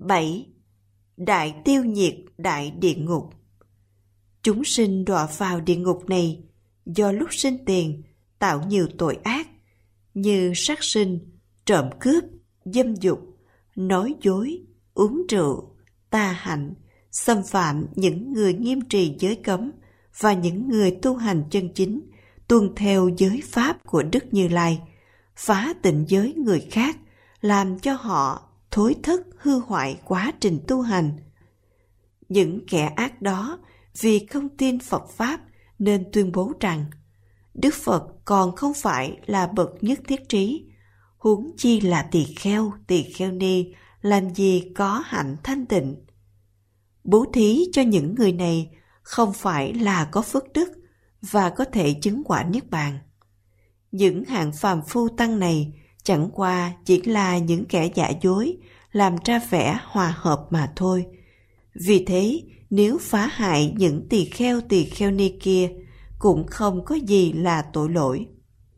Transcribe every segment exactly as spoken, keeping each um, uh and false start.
bảy. Đại tiêu nhiệt đại địa ngục. Chúng sinh đọa vào địa ngục này do lúc sinh tiền tạo nhiều tội ác như sát sinh, trộm cướp, dâm dục, nói dối, uống rượu, tà hạnh, xâm phạm những người nghiêm trì giới cấm và những người tu hành chân chính, tuân theo giới pháp của Đức Như Lai, phá tịnh giới người khác, làm cho họ thối thất hư hoại quá trình tu hành. Những kẻ ác đó vì không tin Phật Pháp nên tuyên bố rằng Đức Phật còn không phải là bậc nhất thiết trí, huống chi là tỳ kheo, tỳ kheo ni, làm gì có hạnh thanh tịnh. Bố thí cho những người này không phải là có phước đức và có thể chứng quả niết bàn. Những hạng phàm phu tăng này chẳng qua chỉ là những kẻ giả dối, làm ra vẻ hòa hợp mà thôi. Vì thế, nếu phá hại những tỳ kheo tỳ kheo ni kia, cũng không có gì là tội lỗi.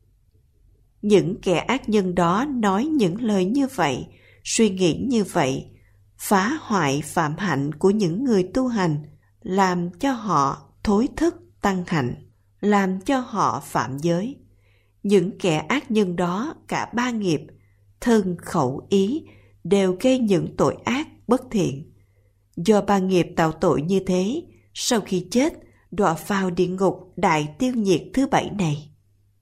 Những kẻ ác nhân đó nói những lời như vậy, suy nghĩ như vậy, phá hoại phạm hạnh của những người tu hành, làm cho họ thối thất tăng hạnh, làm cho họ phạm giới. Những kẻ ác nhân đó cả ba nghiệp, thân, khẩu, ý, đều gây những tội ác bất thiện. Do ba nghiệp tạo tội như thế, sau khi chết, đọa vào địa ngục đại tiêu nhiệt thứ bảy này.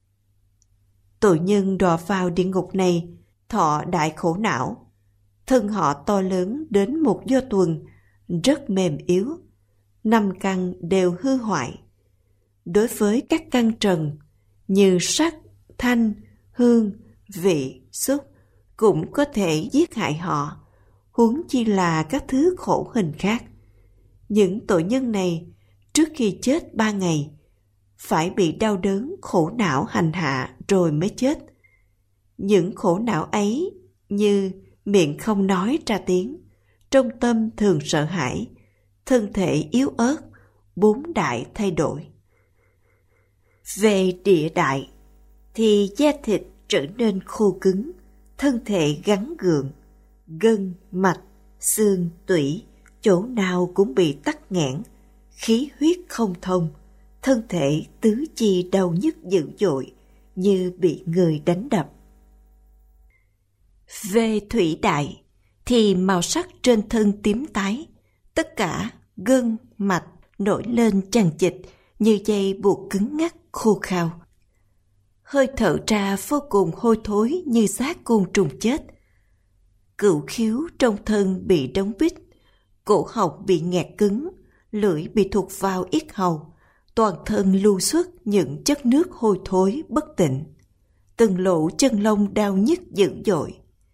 Tội nhân đọa vào địa ngục này, thọ đại khổ não. Thân họ to lớn đến một do tuần, rất mềm yếu. Năm căn đều hư hoại. Đối với các căn trần như sắc, thanh, hương, vị, xúc cũng có thể giết hại họ, huống chi là các thứ khổ hình khác. Những tội nhân này trước khi chết ba ngày phải bị đau đớn khổ não hành hạ rồi mới chết. Những khổ não ấy như miệng không nói ra tiếng, trong tâm thường sợ hãi, thân thể yếu ớt, bốn đại thay đổi. Về địa đại thì da thịt trở nên khô cứng, thân thể gắn gượng, gân, mạch, xương, tủy, chỗ nào cũng bị tắc nghẽn, khí huyết không thông, thân thể tứ chi đau nhức dữ dội như bị người đánh đập. Về thủy đại thì màu sắc trên thân tím tái, tất cả gân, mạch nổi lên chằng chịt như dây buộc cứng ngắc khô khao. Hơi thở ra vô cùng hôi thối như xác côn trùng chết. Cửu khiếu trong thân bị đóng bít, cổ họng bị nghẹt cứng, lưỡi bị thụt vào yết hầu, toàn thân lưu xuất những chất nước hôi thối bất tịnh. Từng lỗ chân lông đau nhức dữ dội.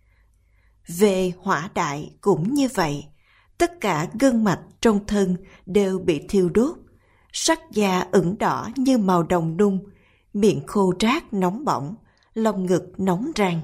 Về hỏa đại cũng như vậy, tất cả gân mạch trong thân đều bị thiêu đốt, sắc da ửng đỏ như màu đồng nung, miệng khô rát nóng bỏng, lồng ngực nóng rang.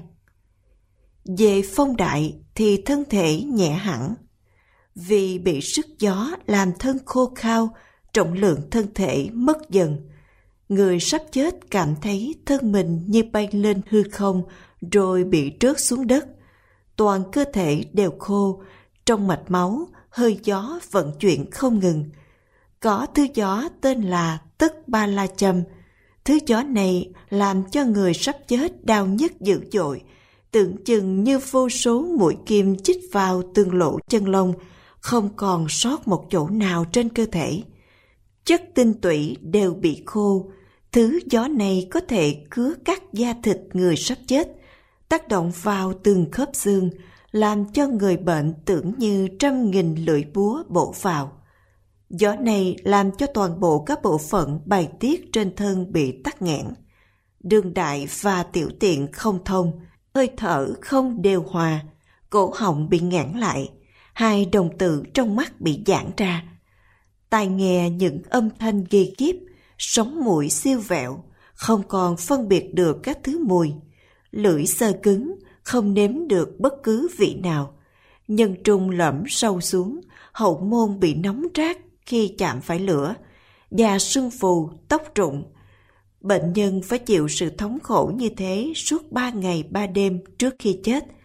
Về phong đại thì thân thể nhẹ hẳn, vì bị sức gió làm thân khô khao, trọng lượng thân thể mất dần. Người sắp chết cảm thấy thân mình như bay lên hư không rồi bị rớt xuống đất. Toàn cơ thể đều khô, trong mạch máu, hơi gió vận chuyển không ngừng. Có thứ gió tên là Tức Ba La Châm. Thứ gió này làm cho người sắp chết đau nhức dữ dội, tưởng chừng như vô số mũi kim chích vào từng lỗ chân lông, không còn sót một chỗ nào trên cơ thể. Chất tinh tủy đều bị khô. Thứ gió này có thể cứa cắt da thịt người sắp chết, tác động vào từng khớp xương, làm cho người bệnh tưởng như trăm nghìn lưỡi búa bổ vào. Gió này làm cho toàn bộ các bộ phận bài tiết trên thân bị tắc nghẽn. Đường đại và tiểu tiện không thông, hơi thở không điều hòa, cổ họng bị nghẽn lại, hai đồng tử trong mắt bị giãn ra. Tai nghe những âm thanh ghê khiếp, sống mũi siêu vẹo, không còn phân biệt được các thứ mùi. Lưỡi xơ cứng, không nếm được bất cứ vị nào. Nhân trung lõm sâu xuống, hậu môn bị nóng rát khi chạm phải lửa, da sưng phù, tóc rụng. Bệnh nhân phải chịu sự thống khổ như thế suốt ba ngày ba đêm trước khi chết,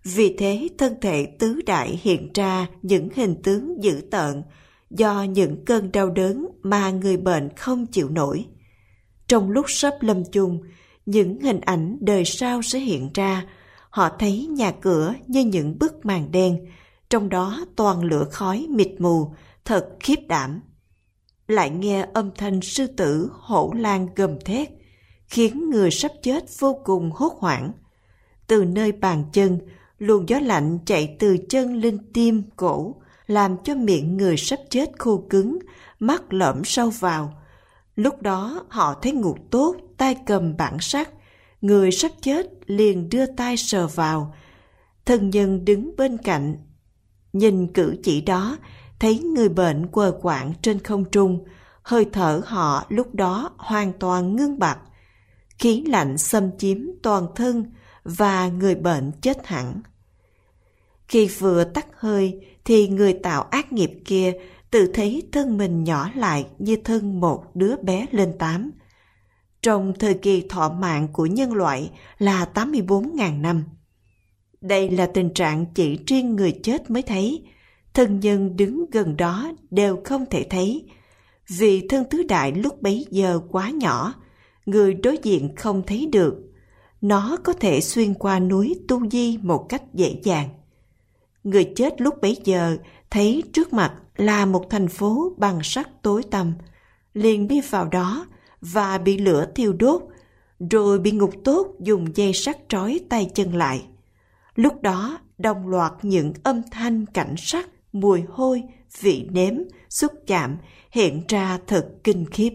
Vì thế thân thể tứ đại hiện ra những hình tướng dữ tợn do những cơn đau đớn mà người bệnh không chịu nổi. Trong lúc sắp lâm chung, những hình ảnh đời sau sẽ hiện ra. Họ thấy nhà cửa như những bức màn đen, trong đó toàn lửa khói mịt mù, thật khiếp đảm. Lại nghe âm thanh sư tử hổ lang gầm thét, khiến người sắp chết vô cùng hốt hoảng. Từ nơi bàn chân, luồng gió lạnh chạy từ chân lên tim cổ, làm cho miệng người sắp chết khô cứng, mắt lõm sâu vào. Lúc đó họ thấy Ngục Tốt tay cầm bản sắt, người sắp chết liền đưa tay sờ vào. Thân nhân đứng bên cạnh, nhìn cử chỉ đó, thấy người bệnh quờ quạng trên không trung, hơi thở họ lúc đó hoàn toàn ngưng bặt. Khí lạnh xâm chiếm toàn thân và người bệnh chết hẳn. Khi vừa tắt hơi thì người tạo ác nghiệp kia tự thấy thân mình nhỏ lại như thân một đứa bé lên tám. Trong thời kỳ thọ mạng của nhân loại là tám mươi bốn nghìn năm. Đây là tình trạng chỉ riêng người chết mới thấy, thân nhân đứng gần đó đều không thể thấy. Vì thân tứ đại lúc bấy giờ quá nhỏ, người đối diện không thấy được. Nó có thể xuyên qua núi Tu Di một cách dễ dàng. Người chết lúc bấy giờ thấy trước mặt là một thành phố bằng sắt tối tăm, liền đi vào đó và bị lửa thiêu đốt, rồi bị Ngục Tốt dùng dây sắt trói tay chân lại. Lúc đó đồng loạt những âm thanh cảnh sắc, mùi hôi, vị nếm, xúc chạm hiện ra thật kinh khiếp.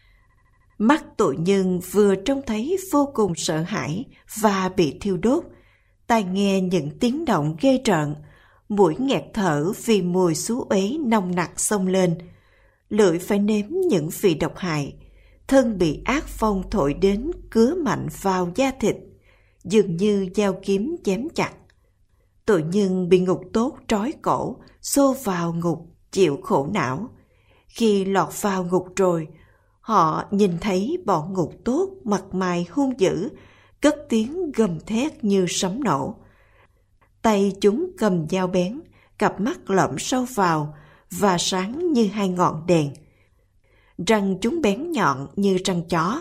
Mắt tội nhân vừa trông thấy vô cùng sợ hãi và bị thiêu đốt, tai nghe những tiếng động ghê rợn, mũi nghẹt thở vì mùi xú uế nồng nặc xông lên, lưỡi phải nếm những vị độc hại, thân bị ác phong thổi đến cứa mạnh vào da thịt, dường như dao kiếm chém chặt. Tội nhân bị Ngục Tốt trói cổ, xô vào ngục chịu khổ não. Khi lọt vào ngục rồi, họ nhìn thấy bọn Ngục Tốt mặt mày hung dữ, cất tiếng gầm thét như sấm nổ. Tay chúng cầm dao bén, cặp mắt lõm sâu vào và sáng như hai ngọn đèn. Răng chúng bén nhọn như răng chó.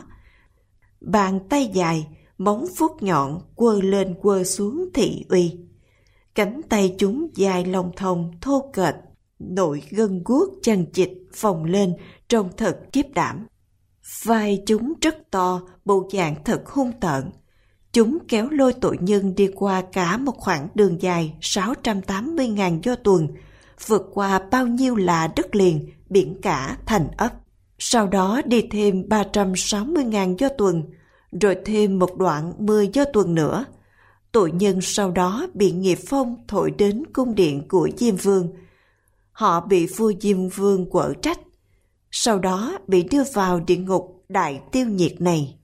Bàn tay dài, móng vuốt nhọn quơ lên quơ xuống thị uy. Cánh tay chúng dài lông thòng thô kệch, nội gân guốc chằng chịt phồng lên trông thật kiếp đảm. Vai chúng rất to, bộ dạng thật hung tợn. Chúng kéo lôi tội nhân đi qua cả một khoảng đường dài sáu trăm tám mươi nghìn do tuần, vượt qua bao nhiêu là đất liền, biển cả, thành ấp. Sau đó đi thêm ba trăm sáu mươi nghìn do tuần, rồi thêm một đoạn mười do tuần nữa. Tội nhân sau đó bị nghiệp phong thổi đến cung điện của Diêm Vương. Họ bị vua Diêm Vương quở trách, sau đó bị đưa vào địa ngục đại tiêu nhiệt này.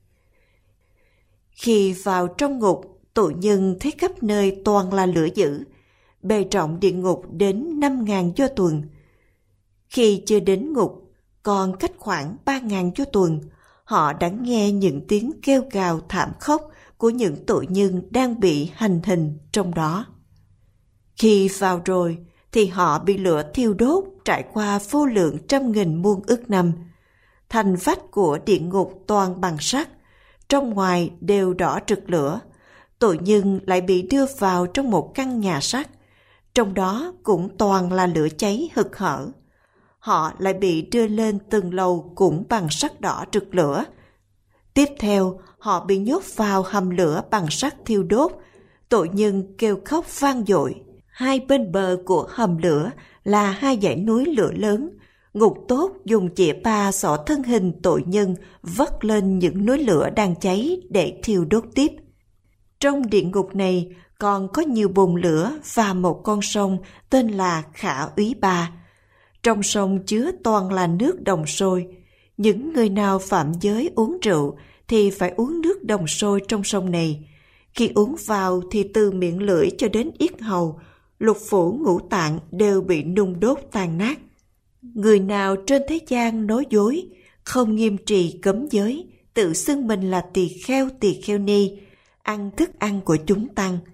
Khi vào trong ngục, tội nhân thấy khắp nơi toàn là lửa dữ, bề rộng địa ngục đến năm nghìn do tuần. Khi chưa đến ngục, còn cách khoảng ba nghìn do tuần, họ đã nghe những tiếng kêu gào thảm khốc của những tội nhân đang bị hành hình trong đó. Khi vào rồi, thì họ bị lửa thiêu đốt trải qua vô lượng trăm nghìn muôn ức năm. Thành vách của địa ngục toàn bằng sắt, trong ngoài đều đỏ rực lửa. Tội nhân lại bị đưa vào trong một căn nhà sắt, trong đó cũng toàn là lửa cháy hực hở. Họ lại bị đưa lên từng lầu cũng bằng sắt đỏ rực lửa. Tiếp theo, họ bị nhốt vào hầm lửa bằng sắt thiêu đốt. Tội nhân kêu khóc vang dội. Hai bên bờ của hầm lửa là hai dãy núi lửa lớn. Ngục Tốt dùng chĩa ba xỏ thân hình tội nhân vất lên những núi lửa đang cháy để thiêu đốt tiếp. Trong địa ngục này còn có nhiều bồn lửa và một con sông tên là Khả Úy Ba. Trong sông chứa toàn là nước đồng sôi. Những người nào phạm giới uống rượu thì phải uống nước đồng sôi trong sông này. Khi uống vào thì từ miệng lưỡi cho đến yết hầu, lục phủ ngũ tạng đều bị nung đốt tan nát. Người nào trên thế gian nói dối, không nghiêm trì cấm giới, tự xưng mình là tỳ kheo tỳ kheo ni, ăn thức ăn của chúng tăng,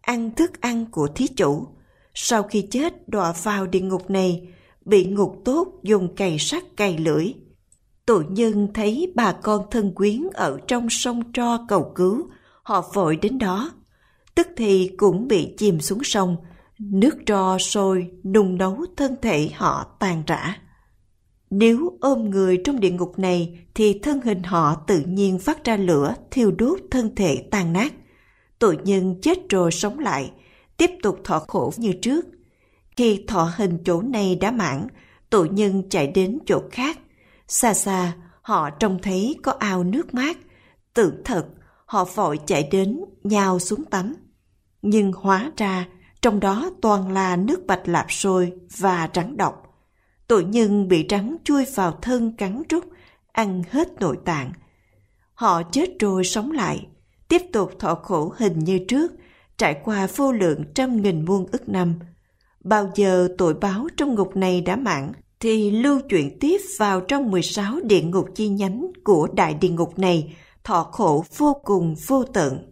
ăn thức ăn của thí chủ. Sau khi chết đọa vào địa ngục này, bị ngục tốt dùng cày sắt cày lưỡi. Tội nhân thấy bà con thân quyến ở trong sông Tro cầu cứu, họ vội đến đó. Tức thì cũng bị chìm xuống sông, nước tro sôi nung nấu thân thể họ tàn rã. Nếu ôm người trong địa ngục này thì thân hình họ tự nhiên phát ra lửa thiêu đốt thân thể tan nát. Tội nhân chết rồi sống lại, tiếp tục thọ khổ như trước. Khi thọ hình chỗ này đã mãn, tội nhân chạy đến chỗ khác. Xa xa, họ trông thấy có ao nước mát. Tưởng thật, họ vội chạy đến, nhào xuống tắm. Nhưng hóa ra, trong đó toàn là nước bạch lạp sôi và rắn độc. Tội nhân bị rắn chui vào thân cắn rút, ăn hết nội tạng. Họ chết rồi sống lại, tiếp tục thọ khổ hình như trước, trải qua vô lượng trăm nghìn muôn ức năm. Bao giờ tội báo trong ngục này đã mãn, thì lưu chuyển tiếp vào trong mười sáu địa ngục chi nhánh của đại địa ngục này, thọ khổ vô cùng vô tận.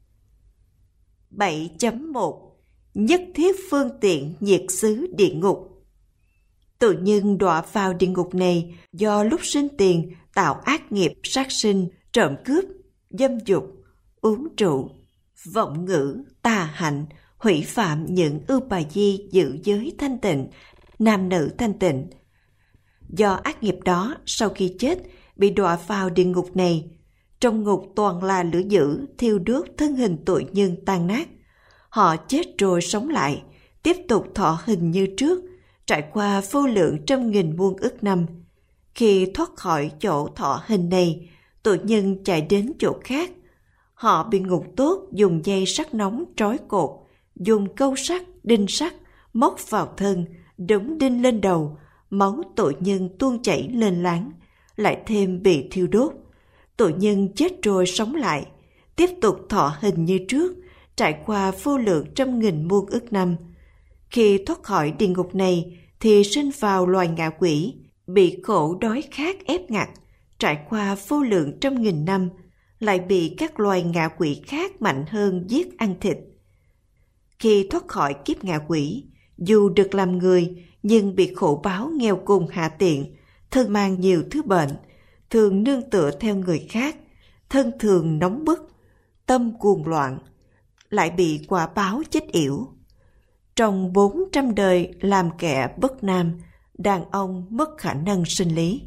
bảy chấm một Nhất thiết phương tiện nhiệt xứ địa ngục. Tội nhân đọa vào địa ngục này do lúc sinh tiền tạo ác nghiệp sát sinh, trộm cướp, dâm dục, uống rượu, vọng ngữ, tà hạnh, hủy phạm những ưu bà di giữ giới thanh tịnh, nam nữ thanh tịnh. Do ác nghiệp đó, sau khi chết, bị đọa vào địa ngục này. Trong ngục toàn là lửa dữ, thiêu đốt thân hình tội nhân tan nát. Họ chết rồi sống lại, tiếp tục thọ hình như trước, trải qua vô lượng trăm nghìn muôn ức năm. Khi thoát khỏi chỗ thọ hình này, tội nhân chạy đến chỗ khác. Họ bị ngục tốt dùng dây sắt nóng trói cột, dùng câu sắt, đinh sắt, móc vào thân, đóng đinh lên đầu, máu tội nhân tuôn chảy lên láng, lại thêm bị thiêu đốt. Tội nhân chết rồi sống lại, tiếp tục thọ hình như trước, trải qua vô lượng trăm nghìn muôn ức năm. Khi thoát khỏi địa ngục này thì sinh vào loài ngạ quỷ, bị khổ đói khát ép ngặt, trải qua vô lượng trăm nghìn năm, lại bị các loài ngạ quỷ khác mạnh hơn giết ăn thịt. Khi thoát khỏi kiếp ngạ quỷ, dù được làm người nhưng bị khổ báo nghèo cùng hạ tiện, thân mang nhiều thứ bệnh, thường nương tựa theo người khác, thân thường nóng bức, tâm cuồng loạn, lại bị quả báo chết yểu. Trong bốn trăm đời làm kẻ bất nam, đàn ông mất khả năng sinh lý.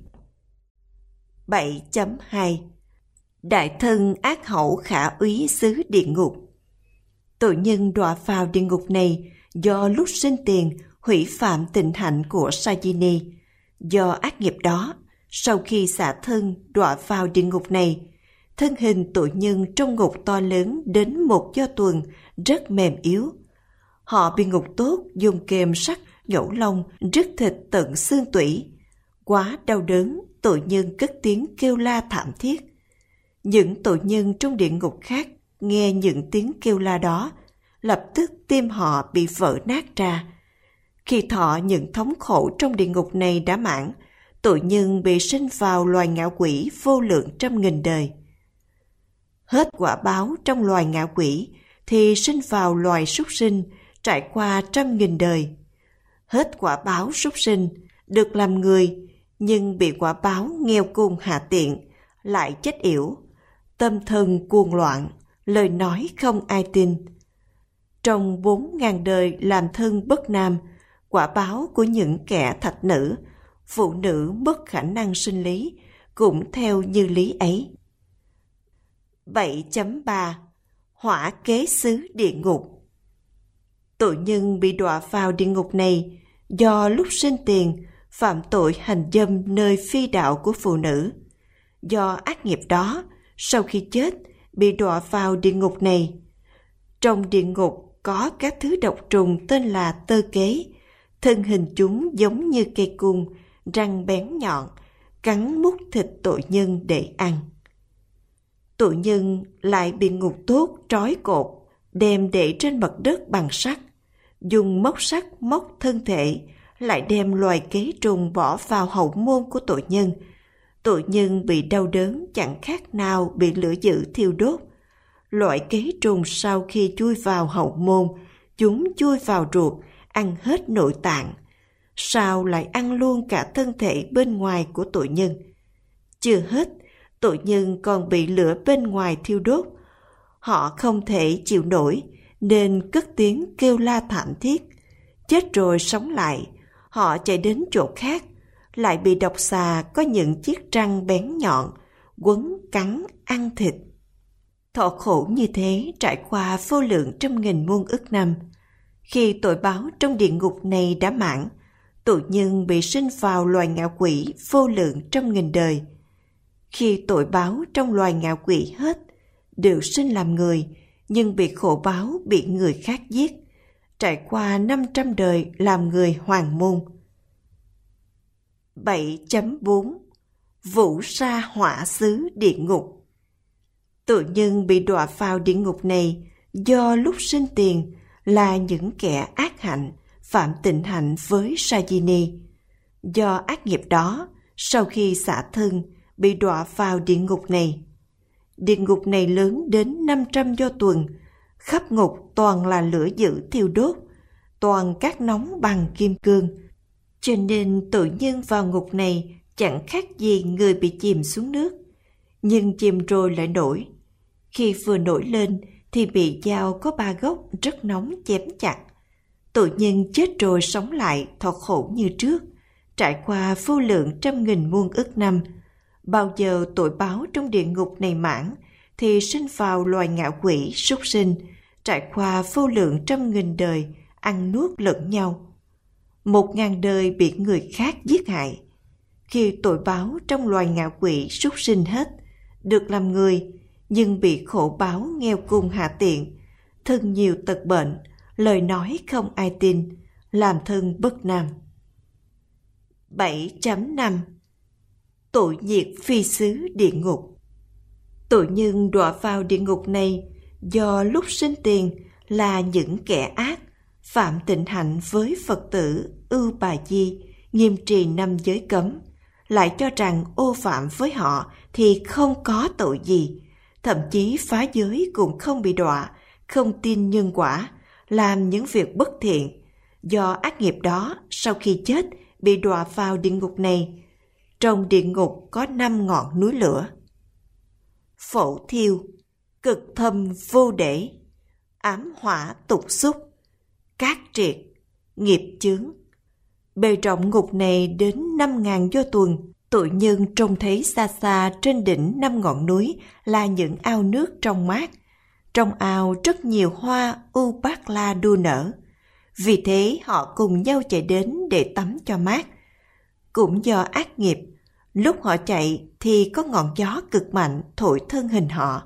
bảy chấm hai Đại thân ác hậu khả úy xứ địa ngục. Tội nhân đọa vào địa ngục này do lúc sinh tiền hủy phạm tịnh hạnh của Sajini. Do ác nghiệp đó, sau khi xả thân đọa vào địa ngục này, thân hình tội nhân trong ngục to lớn đến một do tuần, rất mềm yếu. Họ bị ngục tốt dùng kềm sắt nhổ lông, rứt thịt tận xương tủy. Quá đau đớn, tội nhân cất tiếng kêu la thảm thiết. Những tội nhân trong địa ngục khác nghe những tiếng kêu la đó, lập tức tim họ bị vỡ nát ra. Khi thọ những thống khổ trong địa ngục này đã mãn, tội nhân bị sinh vào loài ngạ quỷ vô lượng trăm nghìn đời. Hết quả báo trong loài ngạ quỷ thì sinh vào loài súc sinh, trải qua trăm nghìn đời. Hết quả báo súc sinh, được làm người, nhưng bị quả báo nghèo cùng hạ tiện, lại chết yểu, tâm thần cuồng loạn, lời nói không ai tin. Trong bốn ngàn đời làm thân bất nam, quả báo của những kẻ thạch nữ, phụ nữ mất khả năng sinh lý, cũng theo như lý ấy. bảy chấm ba Hỏa kế xứ địa ngục. Tội nhân bị đọa vào địa ngục này do lúc sinh tiền phạm tội hành dâm nơi phi đạo của phụ nữ. Do ác nghiệp đó, sau khi chết bị đọa vào địa ngục này. Trong địa ngục có các thứ độc trùng tên là tơ kế, thân hình chúng giống như cây cung, răng bén nhọn, cắn mút thịt tội nhân để ăn. Tội nhân lại bị ngục tốt trói cột, đem để trên mặt đất bằng sắt, dùng móc sắt móc thân thể, lại đem loài kế trùng bỏ vào hậu môn của tội nhân. Tội nhân bị đau đớn chẳng khác nào bị lửa dữ thiêu đốt. Loại kế trùng sau khi chui vào hậu môn, chúng chui vào ruột, ăn hết nội tạng, sao lại ăn luôn cả thân thể bên ngoài của tội nhân. Chưa hết, tội nhân còn bị lửa bên ngoài thiêu đốt. Họ không thể chịu nổi, nên cất tiếng kêu la thảm thiết. Chết rồi sống lại, họ chạy đến chỗ khác, lại bị độc xà có những chiếc răng bén nhọn, quấn cắn ăn thịt. Thọ khổ như thế trải qua vô lượng trăm nghìn muôn ức năm. Khi tội báo trong địa ngục này đã mãn, tội nhân bị sinh vào loài ngạ quỷ vô lượng trăm nghìn đời. Khi tội báo trong loài ngạ quỷ hết, đều sinh làm người, nhưng bị khổ báo bị người khác giết, trải qua năm trăm đời làm người hoàng môn. bảy chấm bốn Vũ sa hỏa xứ địa ngục. Tội nhân bị đọa vào địa ngục này do lúc sinh tiền là những kẻ ác hạnh, phạm tịnh hạnh với Sajini. Do ác nghiệp đó, sau khi xả thân, bị đọa vào địa ngục này. Địa ngục này lớn đến năm trăm do tuần, khắp ngục toàn là lửa dữ thiêu đốt, toàn cát nóng bằng kim cương. Cho nên tội nhân vào ngục này chẳng khác gì người bị chìm xuống nước, nhưng chìm rồi lại nổi. Khi vừa nổi lên thì bị dao có ba gốc rất nóng chém chặt. Tội nhân chết rồi sống lại thọ khổ như trước, trải qua vô lượng trăm nghìn muôn ức năm. Bao giờ tội báo trong địa ngục này mãn, thì sinh vào loài ngạ quỷ súc sinh, trải qua vô lượng trăm nghìn đời, ăn nuốt lẫn nhau. Một ngàn đời bị người khác giết hại. Khi tội báo trong loài ngạ quỷ súc sinh hết, được làm người, nhưng bị khổ báo nghèo cùng hạ tiện, thân nhiều tật bệnh, lời nói không ai tin, làm thân bất nam. bảy chấm năm Tội nhiệt phi xứ địa ngục. Tội nhân đọa vào địa ngục này do lúc sinh tiền là những kẻ ác, phạm tịnh hạnh với Phật tử Ưu Bà Di, nghiêm trì năm giới cấm, lại cho rằng ô phạm với họ thì không có tội gì, thậm chí phá giới cũng không bị đọa, không tin nhân quả, làm những việc bất thiện. Do ác nghiệp đó, sau khi chết bị đọa vào địa ngục này. Trong địa ngục có năm ngọn núi lửa: phổ thiêu, cực thâm vô để, ám hỏa tục xúc, cát triệt, nghiệp chướng. Bề rộng ngục này đến năm ngàn do tuần. Tội nhân trông thấy xa xa trên đỉnh năm ngọn núi là những ao nước trong mát. Trong ao rất nhiều hoa u bát la đua nở. Vì thế họ cùng nhau chạy đến để tắm cho mát. Cũng do ác nghiệp, lúc họ chạy thì có ngọn gió cực mạnh thổi thân hình họ.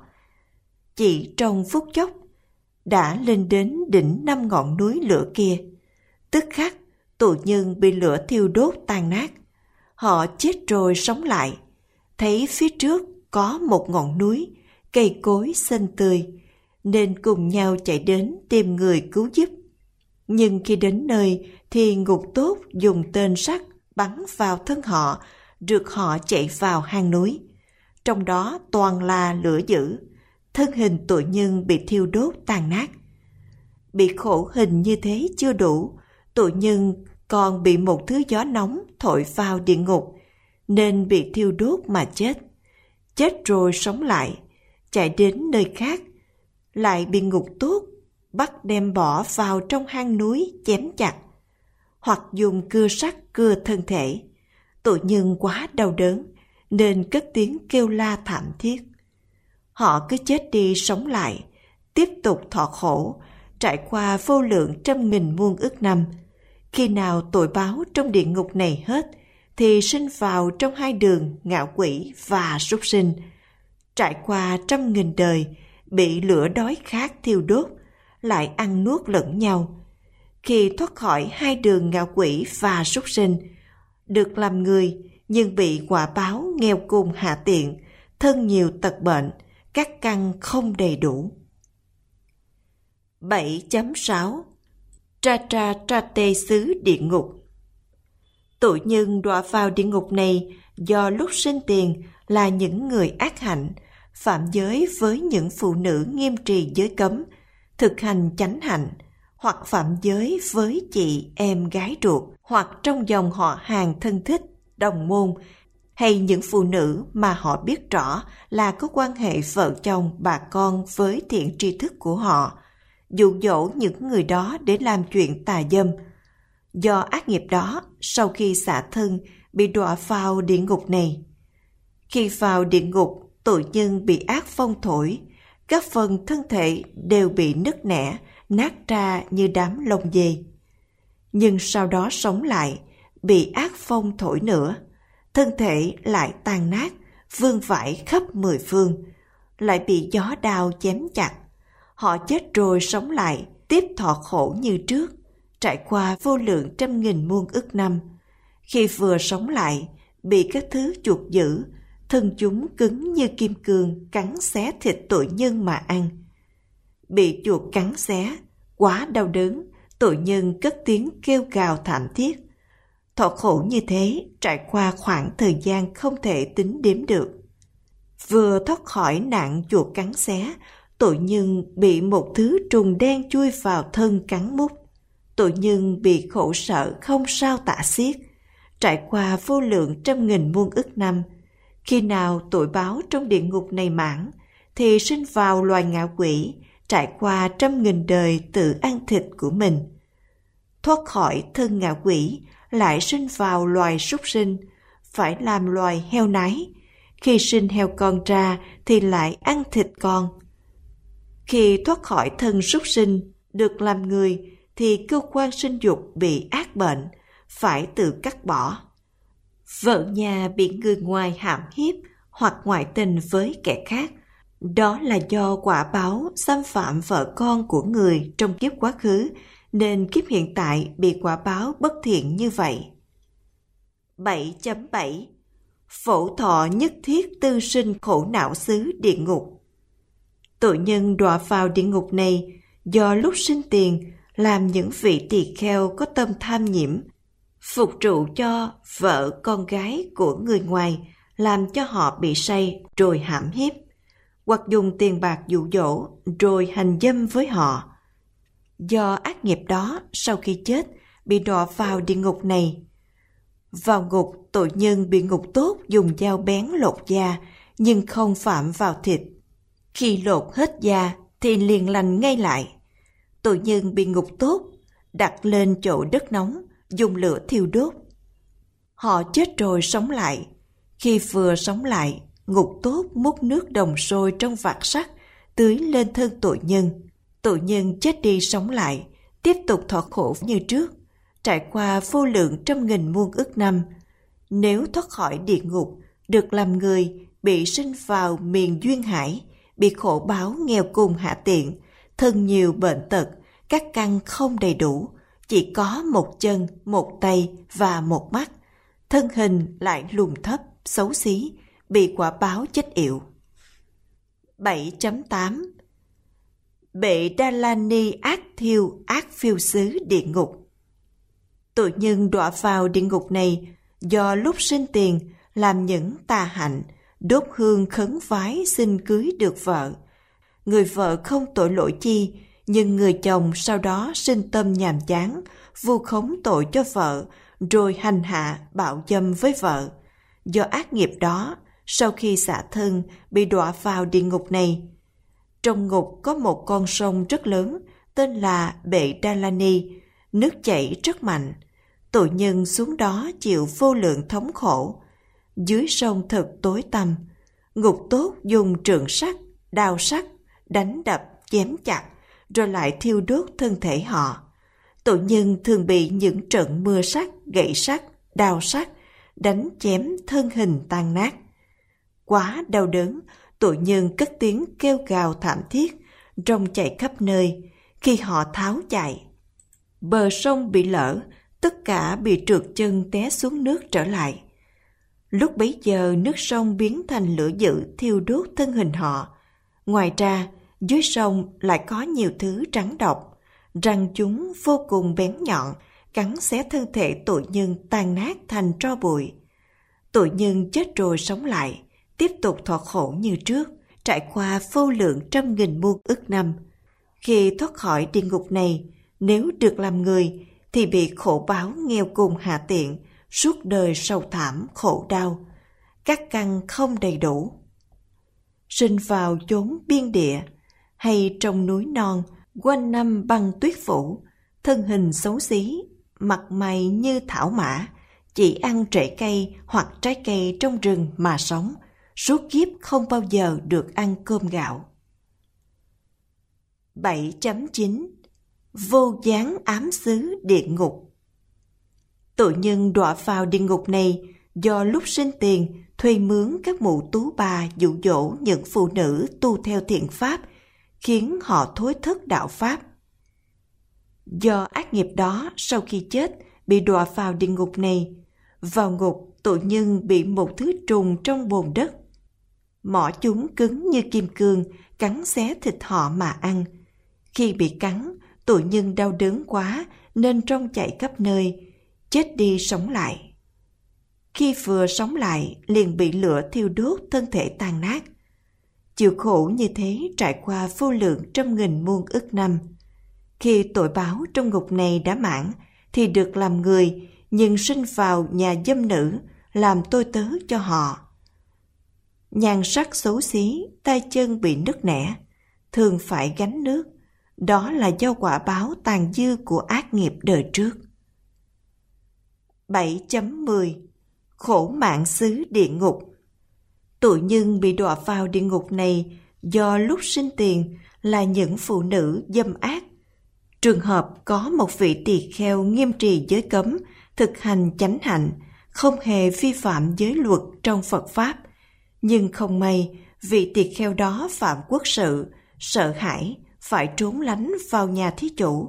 Chỉ trong phút chốc đã lên đến đỉnh năm ngọn núi lửa kia. Tức khắc tội nhân bị lửa thiêu đốt tan nát. Họ chết rồi sống lại, thấy phía trước có một ngọn núi, cây cối xanh tươi, nên cùng nhau chạy đến tìm người cứu giúp. Nhưng khi đến nơi thì ngục tốt dùng tên sắt bắn vào thân họ, rượt họ chạy vào hang núi. Trong đó toàn là lửa dữ, thân hình tội nhân bị thiêu đốt tan nát. Bị khổ hình như thế chưa đủ, tội nhân còn bị một thứ gió nóng thổi vào địa ngục, nên bị thiêu đốt mà chết. Chết rồi sống lại, chạy đến nơi khác, lại bị ngục tốt bắt đem bỏ vào trong hang núi chém chặt, hoặc dùng cưa sắt cưa thân thể. Tội nhân quá đau đớn nên cất tiếng kêu la thảm thiết. Họ cứ chết đi sống lại, tiếp tục thọ khổ, trải qua vô lượng trăm nghìn muôn ức năm. Khi nào tội báo trong địa ngục này hết, thì sinh vào trong hai đường ngạ quỷ và súc sinh, trải qua trăm nghìn đời, bị lửa đói khát thiêu đốt, lại ăn nuốt lẫn nhau. Khi thoát khỏi hai đường ngạ quỷ và súc sinh, được làm người, nhưng bị quả báo nghèo cùng hạ tiện, thân nhiều tật bệnh, các căn không đầy đủ. bảy chấm sáu Tra tra tra tê xứ địa ngục. Tội nhân đọa vào địa ngục này do lúc sinh tiền là những người ác hạnh, phạm giới với những phụ nữ nghiêm trì giới cấm, thực hành chánh hạnh, hoặc phạm giới với chị em gái ruột, hoặc trong dòng họ hàng thân thích, đồng môn, hay những phụ nữ mà họ biết rõ là có quan hệ vợ chồng bà con với thiện tri thức của họ, dụ dỗ những người đó để làm chuyện tà dâm. Do ác nghiệp đó, sau khi xả thân, bị đọa vào địa ngục này. Khi vào địa ngục, tội nhân bị ác phong thổi, các phần thân thể đều bị nứt nẻ, nát ra như đám lông dê. Nhưng sau đó sống lại, bị ác phong thổi nữa, thân thể lại tan nát, vương vãi khắp mười phương, lại bị gió đao chém chặt. Họ chết rồi sống lại, tiếp thọ khổ như trước, trải qua vô lượng trăm nghìn muôn ức năm. Khi vừa sống lại, bị các thứ chuột dữ, thân chúng cứng như kim cương cắn xé thịt tội nhân mà ăn. Bị chuột cắn xé, quá đau đớn, tội nhân cất tiếng kêu gào thảm thiết. Thọ khổ như thế trải qua khoảng thời gian không thể tính đếm được. Vừa thoát khỏi nạn chuột cắn xé, tội nhân bị một thứ trùng đen chui vào thân cắn mút. Tội nhân bị khổ sở không sao tả xiết, trải qua vô lượng trăm nghìn muôn ức năm. Khi nào tội báo trong địa ngục này mãn, thì sinh vào loài ngạ quỷ, trải qua trăm nghìn đời tự ăn thịt của mình. Thoát khỏi thân ngạ quỷ, lại sinh vào loài súc sinh, phải làm loài heo nái. Khi sinh heo con ra thì lại ăn thịt con. Khi thoát khỏi thân súc sinh, được làm người, thì cơ quan sinh dục bị ác bệnh, phải tự cắt bỏ. Vợ nhà bị người ngoài hãm hiếp hoặc ngoại tình với kẻ khác, đó là do quả báo xâm phạm vợ con của người trong kiếp quá khứ, nên kiếp hiện tại bị quả báo bất thiện như vậy. bảy chấm bảy Phổ thọ nhất thiết tư sinh khổ não xứ địa ngục. Tội nhân đọa vào địa ngục này do lúc sinh tiền làm những vị tỳ kheo có tâm tham nhiễm, phục trụ cho vợ con gái của người ngoài, làm cho họ bị say rồi hãm hiếp, hoặc dùng tiền bạc dụ dỗ rồi hành dâm với họ. Do ác nghiệp đó, sau khi chết bị đọa vào địa ngục này. Vào ngục, tội nhân bị ngục tốt dùng dao bén lột da, nhưng không phạm vào thịt. Khi lột hết da thì liền lành ngay lại. Tội nhân bị ngục tốt đặt lên chỗ đất nóng, dùng lửa thiêu đốt. Họ chết rồi sống lại. Khi vừa sống lại, ngục tốt múc nước đồng sôi trong vạc sắt tưới lên thân tội nhân. Tội nhân chết đi sống lại, tiếp tục thọ khổ như trước, trải qua vô lượng trăm nghìn muôn ức năm. Nếu thoát khỏi địa ngục, được làm người, bị sinh vào miền duyên hải, bị khổ báo nghèo cùng hạ tiện, thân nhiều bệnh tật, các căn không đầy đủ, chỉ có một chân, một tay và một mắt, thân hình lại lùn thấp, xấu xí, bị quả báo chết yểu. bảy chấm tám Bệ Đa La Ni ác thiêu ác phiêu xứ địa ngục. Tội nhân đọa vào địa ngục này do lúc sinh tiền làm những tà hạnh, đốt hương khấn vái xin cưới được vợ. Người vợ không tội lỗi chi, nhưng người chồng sau đó sinh tâm nhàm chán, vu khống tội cho vợ, rồi hành hạ bạo dâm với vợ. Do ác nghiệp đó, sau khi xả thân bị đọa vào địa ngục này. Trong ngục có một con sông rất lớn, tên là Bệ Đa La Ni, nước chảy rất mạnh. Tội nhân xuống đó chịu vô lượng thống khổ. Dưới sông thật tối tăm, ngục tốt dùng trượng sắt, đao sắt, đánh đập, chém chặt, rồi lại thiêu đốt thân thể họ. Tội nhân thường bị những trận mưa sắt, gậy sắt, đao sắt, đánh chém thân hình tan nát. Quá đau đớn, tội nhân cất tiếng kêu gào thảm thiết, rong chạy khắp nơi. Khi họ tháo chạy, bờ sông bị lở, tất cả bị trượt chân té xuống nước trở lại. Lúc bấy giờ nước sông biến thành lửa dữ thiêu đốt thân hình họ. Ngoài ra, dưới sông lại có nhiều thứ trắng độc, răng chúng vô cùng bén nhọn, cắn xé thân thể tội nhân tan nát thành tro bụi. Tội nhân chết rồi sống lại, tiếp tục thọ khổ như trước, trải qua vô lượng trăm nghìn muôn ức năm. Khi thoát khỏi địa ngục này, nếu được làm người thì bị khổ báo nghèo cùng hạ tiện, suốt đời sầu thảm khổ đau, các căn không đầy đủ. Sinh vào chốn biên địa hay trong núi non, quanh năm băng tuyết phủ, thân hình xấu xí, mặt mày như thảo mã, chỉ ăn rễ cây hoặc trái cây trong rừng mà sống, suốt kiếp không bao giờ được ăn cơm gạo. bảy chấm chín Vô gián ám xứ địa ngục. Tội nhân đọa vào địa ngục này do lúc sinh tiền thuê mướn các mụ tú bà dụ dỗ những phụ nữ tu theo thiện pháp, khiến họ thối thất đạo pháp. Do ác nghiệp đó, sau khi chết bị đọa vào địa ngục này. Vào ngục, tội nhân bị một thứ trùng trong bùn đất. Mỏ chúng cứng như kim cương, cắn xé thịt họ mà ăn. Khi bị cắn, tội nhân đau đớn quá nên trông chạy khắp nơi, chết đi sống lại. Khi vừa sống lại, liền bị lửa thiêu đốt, thân thể tan nát. Chịu khổ như thế trải qua vô lượng trăm nghìn muôn ức năm. Khi tội báo trong ngục này đã mãn, thì được làm người, nhưng sinh vào nhà dâm nữ, làm tôi tớ cho họ. Nhan sắc xấu xí, tay chân bị nứt nẻ, thường phải gánh nước. Đó là do quả báo tàn dư của ác nghiệp đời trước. bảy chấm mười Khổ mạng xứ địa ngục. Tội nhân bị đọa vào địa ngục này do lúc sinh tiền là những phụ nữ dâm ác. Trường hợp có một vị tỳ kheo nghiêm trì giới cấm, thực hành chánh hạnh, không hề vi phạm giới luật trong Phật Pháp. Nhưng không may, vị tỳ kheo đó phạm quốc sự, sợ hãi, phải trốn lánh vào nhà thí chủ.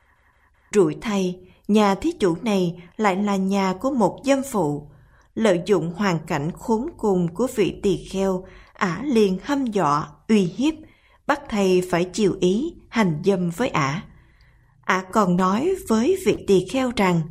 Rủi thay, nhà thí chủ này lại là nhà của một dâm phụ. Lợi dụng hoàn cảnh khốn cùng của vị tỳ kheo, ả liền hăm dọa, uy hiếp, bắt thầy phải chiều ý, hành dâm với ả. Ả còn nói với vị tỳ kheo rằng: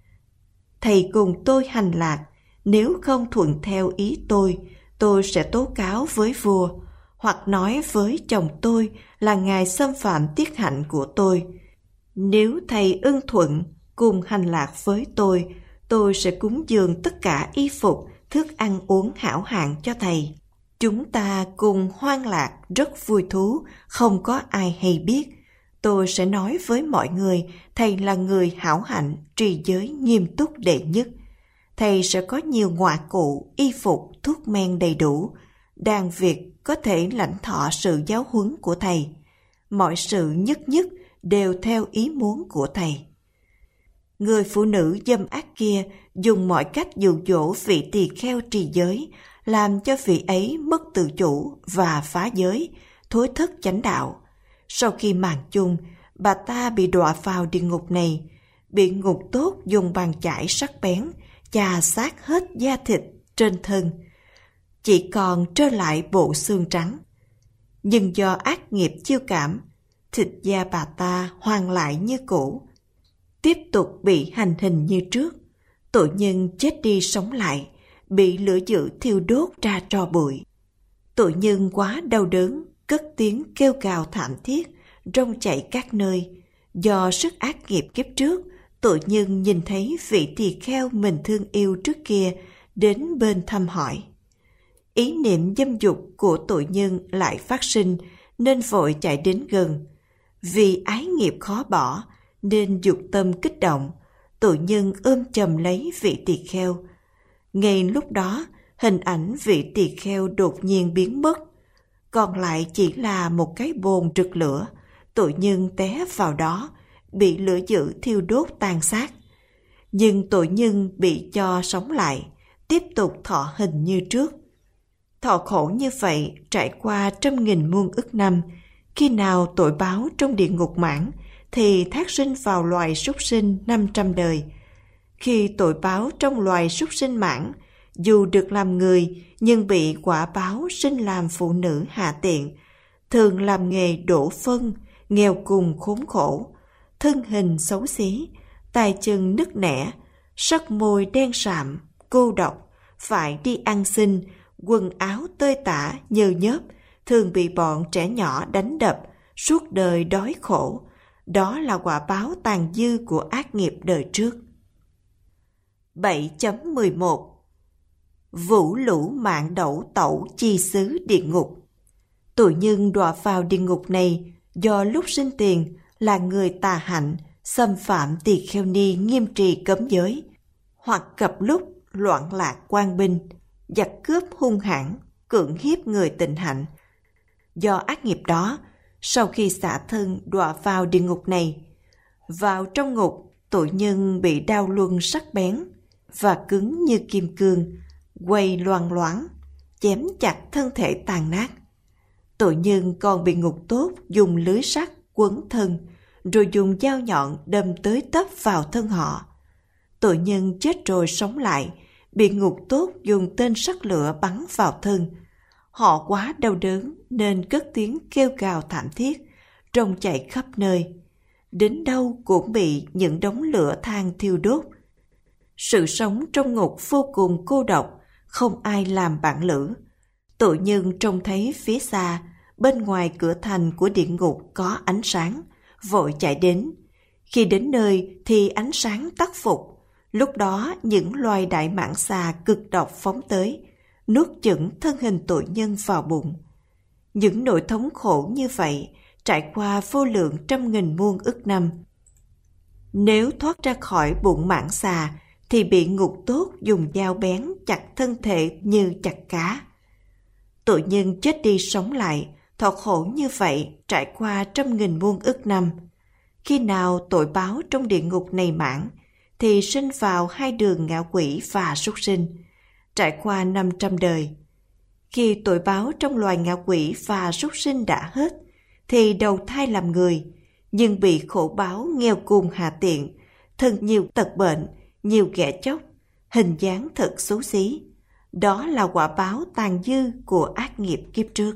thầy cùng tôi hành lạc, nếu không thuận theo ý tôi, tôi sẽ tố cáo với vua, hoặc nói với chồng tôi là ngài xâm phạm tiết hạnh của tôi. Nếu thầy ưng thuận cùng hành lạc với tôi, tôi sẽ cúng dường tất cả y phục, thức ăn uống hảo hạng cho thầy. Chúng ta cùng hoan lạc rất vui thú, không có ai hay biết. Tôi sẽ nói với mọi người, thầy là người hảo hạnh, trì giới nghiêm túc đệ nhất. Thầy sẽ có nhiều ngoại cụ, y phục, thuốc men đầy đủ. Đàn việc có thể lãnh thọ sự giáo huấn của thầy. Mọi sự nhất nhất đều theo ý muốn của thầy. Người phụ nữ dâm ác kia dùng mọi cách dụ dỗ vị tỳ kheo trì giới, làm cho vị ấy mất tự chủ và phá giới, thối thất chánh đạo. Sau khi màn chung, bà ta bị đọa vào địa ngục này, bị ngục tốt dùng bàn chải sắc bén, chà xác hết da thịt trên thân, chỉ còn trơ lại bộ xương trắng. Nhưng do ác nghiệp chiêu cảm, thịt da bà ta hoàn lại như cũ, tiếp tục bị hành hình như trước. Tội nhân chết đi sống lại, bị lửa dữ thiêu đốt ra tro bụi. Tội nhân quá đau đớn, cất tiếng kêu gào thảm thiết, rông chảy các nơi. Do sức ác nghiệp kiếp trước, tội nhân nhìn thấy vị tỳ kheo mình thương yêu trước kia đến bên thăm hỏi. Ý niệm dâm dục của tội nhân lại phát sinh, nên vội chạy đến gần. Vì ái nghiệp khó bỏ, nên dục tâm kích động, tội nhân ôm chầm lấy vị tỳ kheo. Ngay lúc đó, hình ảnh vị tỳ kheo đột nhiên biến mất, còn lại chỉ là một cái bồn rực lửa. Tội nhân té vào đó, bị lửa dữ thiêu đốt tan xác. Nhưng tội nhân bị cho sống lại, tiếp tục thọ hình như trước. Thọ khổ như vậy trải qua trăm nghìn muôn ức năm. Khi nào tội báo trong địa ngục mãn, thì thác sinh vào loài súc sinh năm trăm đời. Khi tội báo trong loài súc sinh mãn, dù được làm người, nhưng bị quả báo sinh làm phụ nữ hạ tiện, thường làm nghề đổ phân, nghèo cùng khốn khổ, thân hình xấu xí, tay chân nứt nẻ, sắc môi đen sạm, cô độc, phải đi ăn xin, quần áo tơi tả nhơ nhớp, thường bị bọn trẻ nhỏ đánh đập, suốt đời đói khổ. Đó là quả báo tàn dư của ác nghiệp đời trước. bảy chấm mười một Vũ lũ mạng đẩu tẩu chi xứ địa ngục. Tội nhân đọa vào địa ngục này do lúc sinh tiền là người tà hạnh, xâm phạm tỳ kheo ni nghiêm trì cấm giới, hoặc gặp lúc loạn lạc quan binh, giặc cướp hung hãn, cưỡng hiếp người tịnh hạnh. Do ác nghiệp đó, sau khi xả thân đọa vào địa ngục này, vào trong ngục, tội nhân bị đao luân sắc bén và cứng như kim cương, quay loang loáng, chém chặt thân thể tàn nát. Tội nhân còn bị ngục tốt dùng lưới sắt quấn thân, rồi dùng dao nhọn đâm tới tấp vào thân họ. Tội nhân chết rồi sống lại, bị ngục tốt dùng tên sắt lửa bắn vào thân. Họ quá đau đớn nên cất tiếng kêu gào thảm thiết, rồng chạy khắp nơi. Đến đâu cũng bị những đống lửa than thiêu đốt. Sự sống trong ngục vô cùng cô độc, không ai làm bạn lữ. Tội nhân trông thấy phía xa, bên ngoài cửa thành của địa ngục có ánh sáng, vội chạy đến. Khi đến nơi thì ánh sáng tắt phục. Lúc đó những loài đại mãng xà cực độc phóng tới, nuốt chửng thân hình tội nhân vào bụng. Những nỗi thống khổ như vậy trải qua vô lượng trăm nghìn muôn ức năm. Nếu thoát ra khỏi bụng mãng xà thì bị ngục tốt dùng dao bén chặt thân thể như chặt cá. Tội nhân chết đi sống lại, thọ khổ như vậy trải qua trăm nghìn muôn ức năm. Khi nào tội báo trong địa ngục này mãn, thì sinh vào hai đường ngạ quỷ và súc sinh, trải qua năm trăm đời. Khi tội báo trong loài ngạ quỷ và súc sinh đã hết, thì đầu thai làm người, nhưng bị khổ báo nghèo cùng hạ tiện, thân nhiều tật bệnh, nhiều ghẻ chóc, hình dáng thật xấu xí. Đó là quả báo tàn dư của ác nghiệp kiếp trước.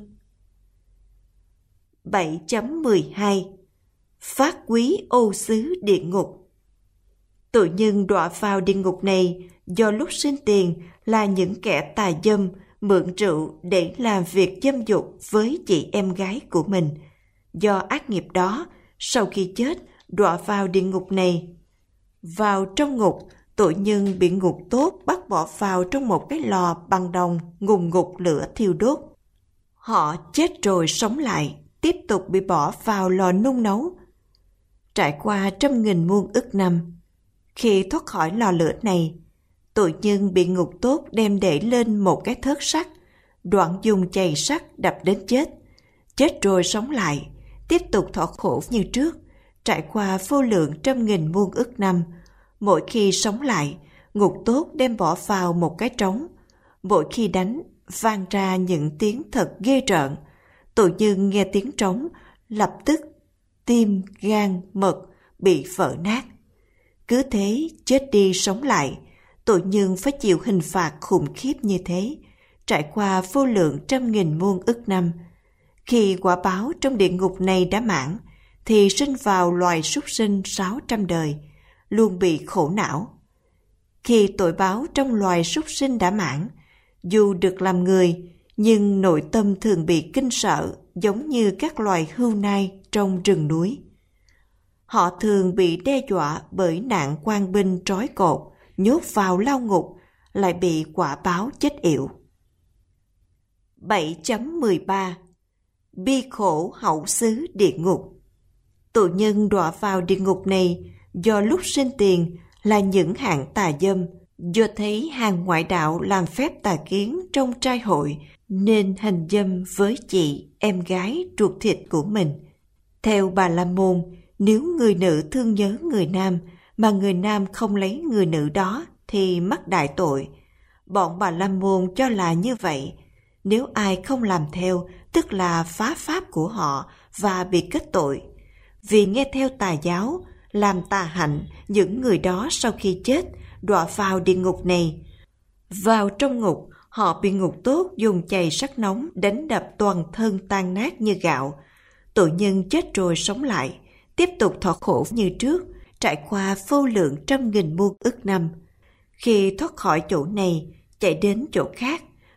bảy chấm mười hai Phát quý ô xứ địa ngục. Tội nhân đọa vào địa ngục này do lúc sinh tiền là những kẻ tà dâm mượn rượu để làm việc dâm dục với chị em gái của mình. Do ác nghiệp đó, sau khi chết đọa vào địa ngục này. Vào trong ngục, tội nhân bị ngục tốt bắt bỏ vào trong một cái lò bằng đồng ngùn ngục lửa thiêu đốt. Họ chết rồi sống lại, tiếp tục bị bỏ vào lò nung nấu. Trải qua trăm nghìn muôn ức năm, khi thoát khỏi lò lửa này, tội nhân bị ngục tốt đem để lên một cái thớt sắt, đoạn dùng chày sắt đập đến chết. Chết rồi sống lại, tiếp tục thọ khổ như trước, trải qua vô lượng trăm nghìn muôn ức năm. Mỗi khi sống lại, ngục tốt đem bỏ vào một cái trống. Mỗi khi đánh, vang ra những tiếng thật ghê rợn. Tội nhân nghe tiếng trống, lập tức tim, gan, mật bị vỡ nát. Cứ thế chết đi sống lại, tội nhân phải chịu hình phạt khủng khiếp như thế, trải qua vô lượng trăm nghìn muôn ức năm. Khi quả báo trong địa ngục này đã mãn, thì sinh vào loài súc sinh sáu trăm đời, luôn bị khổ não. Khi tội báo trong loài súc sinh đã mãn, dù được làm người, nhưng nội tâm thường bị kinh sợ giống như các loài hươu nai trong rừng núi. Họ thường bị đe dọa bởi nạn quan binh trói cột, nhốt vào lao ngục, lại bị quả báo chết yểu. bảy chấm mười ba Bi khổ hậu xứ địa ngục. Tội nhân đọa vào địa ngục này do lúc sinh tiền là những hạng tà dâm, do thấy hàng ngoại đạo làm phép tà kiến trong trai hội nên hành dâm với chị, em gái ruột thịt của mình. Theo Bà La Môn, nếu người nữ thương nhớ người nam mà người nam không lấy người nữ đó thì mắc đại tội. Bọn Bà La Môn cho là như vậy. Nếu ai không làm theo, tức là phá pháp của họ và bị kết tội. Vì nghe theo tà giáo, làm tà hạnh, những người đó sau khi chết đọa vào địa ngục này. Vào trong ngục, họ bị ngục tốt dùng chày sắt nóng đánh đập toàn thân tan nát như gạo. Tội nhân chết rồi sống lại, tiếp tục thọ khổ như trước, trải qua vô lượng trăm nghìn muôn ức năm. Khi thoát khỏi chỗ này, chạy đến chỗ khác,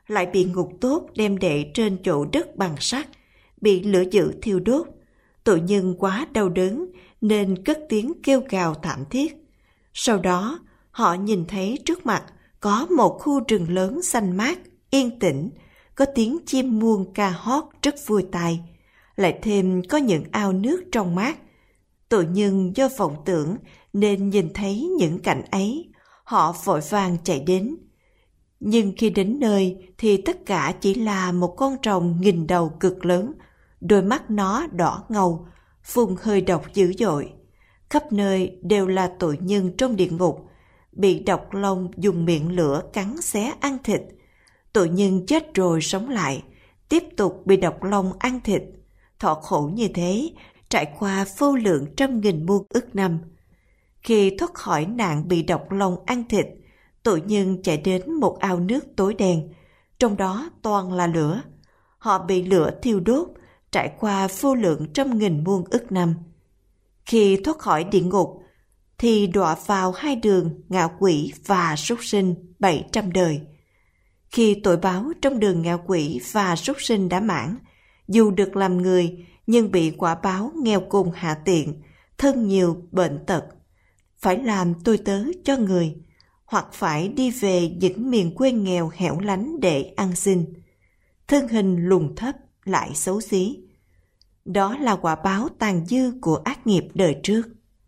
lại bị ngục tốt đem để trên chỗ đất bằng sắt, bị lửa dữ thiêu đốt. Tội nhân quá đau đớn nên cất tiếng kêu gào thảm thiết. Sau đó, họ nhìn thấy trước mặt có một khu rừng lớn xanh mát, yên tĩnh, có tiếng chim muông ca hót rất vui tai, lại thêm có những ao nước trong mát. Tội nhân do vọng tưởng nên nhìn thấy những cảnh ấy, họ vội vàng chạy đến. Nhưng khi đến nơi thì tất cả chỉ là một con rồng nghìn đầu cực lớn, đôi mắt nó đỏ ngầu, phun hơi độc dữ dội. Khắp nơi đều là tội nhân trong địa ngục, bị độc long dùng miệng lửa cắn xé ăn thịt. Tội nhân chết rồi sống lại, tiếp tục bị độc long ăn thịt. Thọ khổ như thế, trải qua vô lượng trăm nghìn muôn ức năm. Khi thoát khỏi nạn bị độc long ăn thịt, tội nhân chạy đến một ao nước tối đen, trong đó toàn là lửa. Họ bị lửa thiêu đốt, trải qua vô lượng trăm nghìn muôn ức năm. Khi thoát khỏi địa ngục, thì đọa vào hai đường ngạ quỷ và súc sinh bảy trăm đời. Khi tội báo trong đường ngạ quỷ và súc sinh đã mãn, dù được làm người nhưng bị quả báo nghèo cùng hạ tiện, thân nhiều bệnh tật, phải làm tôi tớ cho người, hoặc phải đi về những miền quê nghèo hẻo lánh để ăn xin. Thân hình lùn thấp lại xấu xí. Đó là quả báo tàn dư của ác nghiệp đời trước.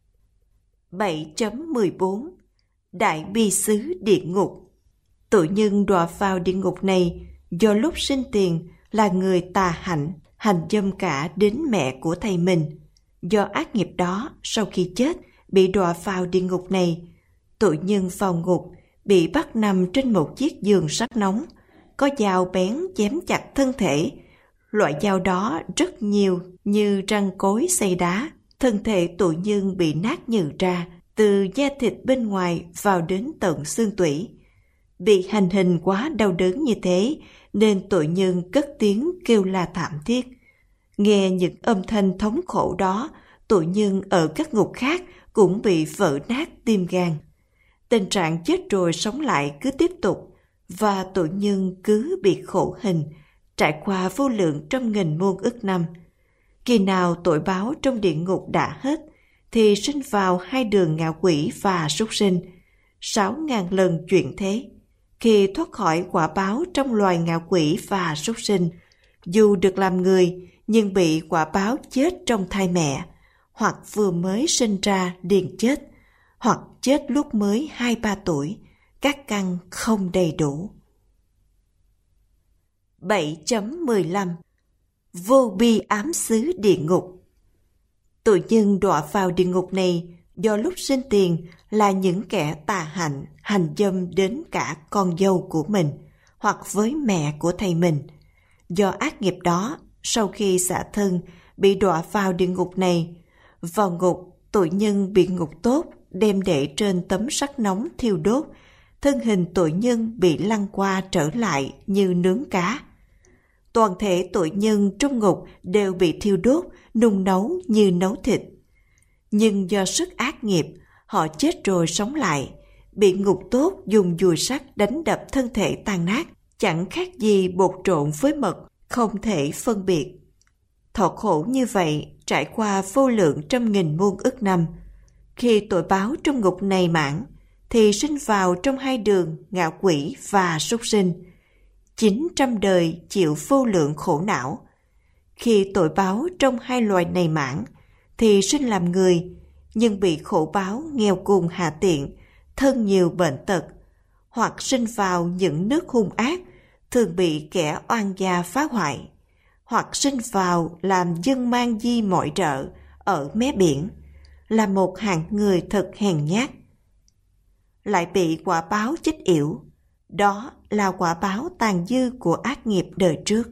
bảy chấm mười bốn Đại bi xứ địa ngục. Tội nhân đọa vào địa ngục này do lúc sinh tiền là người tà hạnh, hành dâm cả đến mẹ của thầy mình. Do ác nghiệp đó, sau khi chết, bị đọa vào địa ngục này. Tội nhân vào ngục, bị bắt nằm trên một chiếc giường sắt nóng, có dao bén chém chặt thân thể. Loại dao đó rất nhiều như răng cối xay đá. Thân thể tội nhân bị nát nhừ ra, từ da thịt bên ngoài vào đến tận xương tủy. Bị hành hình quá đau đớn như thế, nên tội nhân cất tiếng kêu la thảm thiết. Nghe những âm thanh thống khổ đó, tội nhân ở các ngục khác cũng bị vỡ nát tim gan. Tình trạng chết rồi sống lại cứ tiếp tục, và tội nhân cứ bị khổ hình, trải qua vô lượng trăm nghìn muôn ức năm. Khi nào tội báo trong địa ngục đã hết, thì sinh vào hai đường ngạ quỷ và súc sinh, sáu ngàn lần chuyển thế. Khi thoát khỏi quả báo trong loài ngạ quỷ và súc sinh, dù được làm người, nhưng bị quả báo chết trong thai mẹ, hoặc vừa mới sinh ra liền chết, hoặc chết lúc mới hai ba tuổi, các căn không đầy đủ. bảy chấm mười lăm Vô bi ám xứ địa ngục. Tội nhân đọa vào địa ngục này do lúc sinh tiền là những kẻ tà hạnh, hành dâm đến cả con dâu của mình, hoặc với mẹ của thầy mình. Do ác nghiệp đó, sau khi xả thân, bị đọa vào địa ngục này. Vào ngục, tội nhân bị ngục tốt đem để trên tấm sắt nóng thiêu đốt, thân hình tội nhân bị lăn qua trở lại như nướng cá. Toàn thể tội nhân trong ngục đều bị thiêu đốt, nung nấu như nấu thịt. Nhưng do sức ác nghiệp, họ chết rồi sống lại, bị ngục tốt dùng dùi sắt đánh đập thân thể tan nát, chẳng khác gì bột trộn với mật, không thể phân biệt. Thọ khổ như vậy trải qua vô lượng trăm nghìn muôn ức năm. Khi tội báo trong ngục này mãn, thì sinh vào trong hai đường ngạ quỷ và súc sinh. Chín trăm đời chịu vô lượng khổ não. Khi tội báo trong hai loài này mãn, thì sinh làm người, nhưng bị khổ báo nghèo cùng hạ tiện, thân nhiều bệnh tật, hoặc sinh vào những nước hung ác, thường bị kẻ oan gia phá hoại, hoặc sinh vào làm dân mang di mọi rợ ở mé biển, là một hạng người thật hèn nhát. Lại bị quả báo chết yểu, đó là quả báo tàn dư của ác nghiệp đời trước.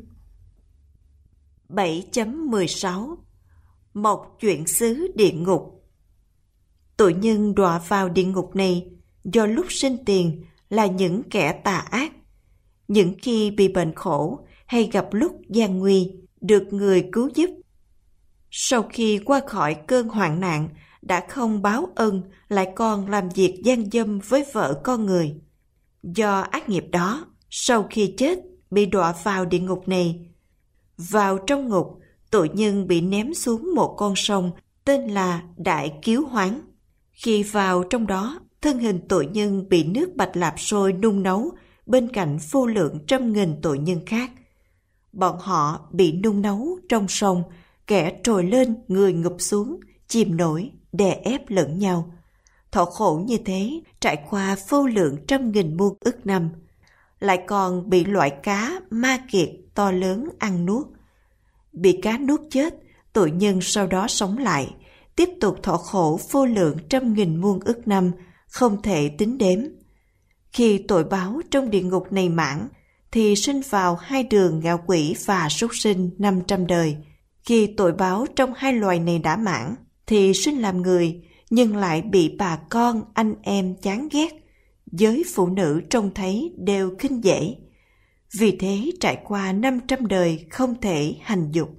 bảy chấm mười sáu Một chuyện xứ địa ngục. Tội nhân đọa vào địa ngục này do lúc sinh tiền là những kẻ tà ác. Những khi bị bệnh khổ hay gặp lúc gian nguy, được người cứu giúp. Sau khi qua khỏi cơn hoạn nạn, đã không báo ân, lại còn làm việc gian dâm với vợ con người. Do ác nghiệp đó, sau khi chết, bị đọa vào địa ngục này. Vào trong ngục, tội nhân bị ném xuống một con sông tên là Đại Kiếu Hoán. Khi vào trong đó, thân hình tội nhân bị nước Bạch Lạp sôi nung nấu bên cạnh vô lượng trăm nghìn tội nhân khác. Bọn họ bị nung nấu trong sông, kẻ trồi lên, người ngụp xuống, chìm nổi, đè ép lẫn nhau. Thọ khổ như thế trải qua vô lượng trăm nghìn muôn ức năm, lại còn bị loại cá ma kiệt to lớn ăn nuốt. Bị cá nuốt chết, tội nhân sau đó sống lại, tiếp tục thọ khổ vô lượng trăm nghìn muôn ức năm, không thể tính đếm. Khi tội báo trong địa ngục này mãn, thì sinh vào hai đường ngạ quỷ và súc sinh năm trăm đời. Khi tội báo trong hai loài này đã mãn, thì sinh làm người, nhưng lại bị bà con, anh em chán ghét. Giới phụ nữ trông thấy đều khinh dễ. Vì thế trải qua năm trăm đời không thể hành dục.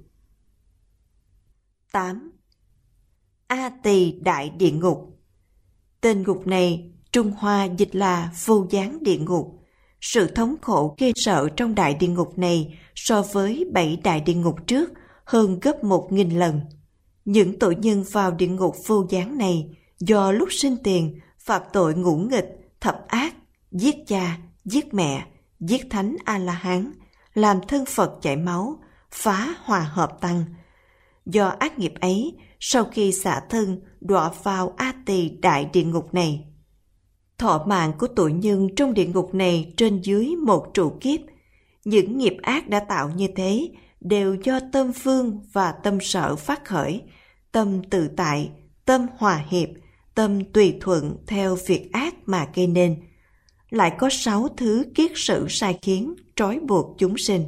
tám. A Tỳ Đại Địa Ngục. Tên ngục này Trung Hoa dịch là vô gián địa ngục. Sự thống khổ ghê sợ trong đại địa ngục này so với bảy đại địa ngục trước hơn gấp một nghìn lần. Những tội nhân vào địa ngục vô gián này do lúc sinh tiền phạm tội ngũ nghịch, thập ác, giết cha, giết mẹ, giết thánh A-la-hán, làm thân Phật chảy máu, phá hòa hợp tăng. Do ác nghiệp ấy, sau khi xả thân đọa vào A Tỳ Đại Địa Ngục này. Thọ mạng của tội nhân trong địa ngục này trên dưới một trụ kiếp. Những nghiệp ác đã tạo như thế đều do tâm phương và tâm sở phát khởi, tâm tự tại, tâm hòa hiệp, tâm tùy thuận theo việc ác mà gây nên. Lại có sáu thứ kiết sử sai khiến, trói buộc chúng sinh.